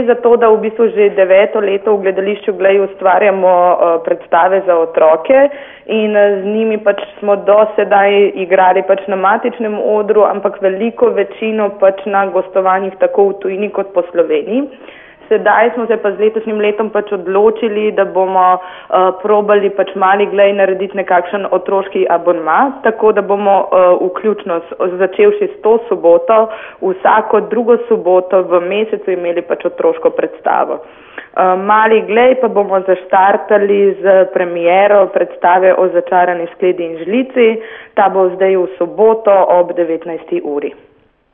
za to, da v bistvu že 9. leto v gledališču Glej ustvarjamo predstave za otroke in z njimi pač smo do sedaj igrali pač na matičnem odru, ampak veliko večino pač na gostovanjih tako v tujini kot po Sloveniji. Sedaj smo se pa z letošnjim letom pač odločili, da bomo probali pač Mali Glej narediti nekakšen otroški abonma, tako da bomo vključno začevši s to soboto, vsako drugo soboto v mesecu imeli pač otroško predstavo. Mali Glej pa bomo zaštartali z premiero predstave o začarani skledi in žlici. Ta bo zdaj v soboto ob 19. uri.